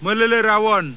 Melelerawon.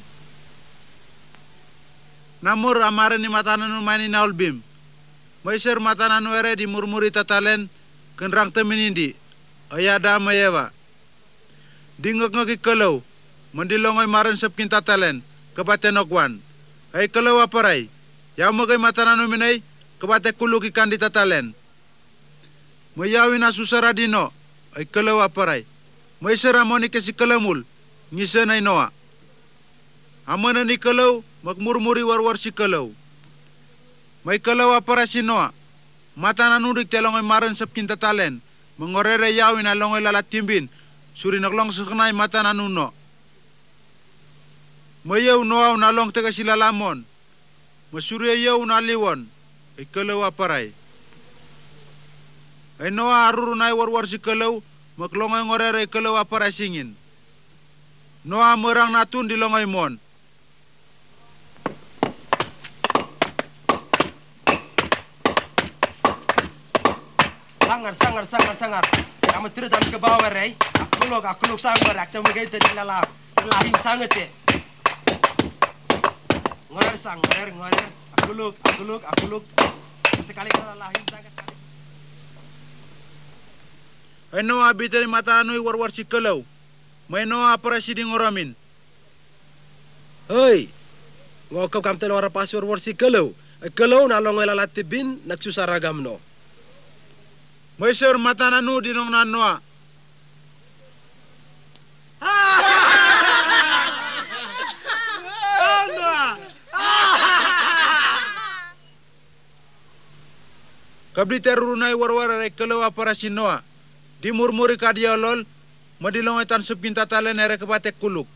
Namur amaren ni matananu maini naulbim. Maiser matananu ere di murmuri tatalen kenrang teminindi. Ayada mayewa. Dingok-ngoki kelau. Mendilongoi maren sepkin tatalen. Kebate nokwan. Ay kelau aparai. Yau magai matananu minai. Kebate kuluki kandi tatalen. Mayawin asusara dino. Ay kelau aparai. Maiser amoni kesi kelamul. Ngisen ay noa. Amana ni kelau. Magmurmuri war-war si kelau. May kelau aparai si noa. Matananu dik telongoi maren sepkin tatalen. Mengorere yawin alongoi lalat timbin. Suri naklong sekenai matananu no. Mayaw noa unalong tega silalamon. Masuri ayaw unaliwon. Ay kelau aparay. Ay noa arurunay war-war si kelau. Maklongay ngorere ay kelau aparay singin. Noa merang natun dilongay mon. Sangar. Kamu terus dalam ke bawah rey. Aku log sangar. Aku mengait tadi lahim sangat te. Ngorer. Aku log. Sekali kena lahim sangat. Ay noa bitari matananu war-war si kelau. May noa aparay si dingoramin. Hei, ngokap kam telo ora pas war si kelau. Kelau nalong lalat tibin naksusaragam no. May sir matananu dinong nanoa. Kabdi terurunay war-war ay kelau aparay si noa. Di murmuri kadiolol. Madilongay tan sepkin tatalen ere kebatek kuluk.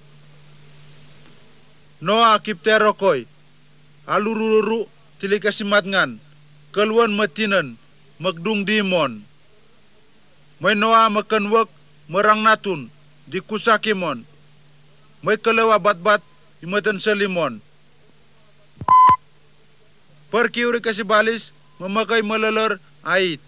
Noa kiptero koy. Alururu tilikasimat ngan. Keluan matinan. Magdung dimon. May noa makanwak merang natun. Di kusakimon. May kelewa bat-bat imatan selimon. Perkiuri kasi balis memakai meleler ait.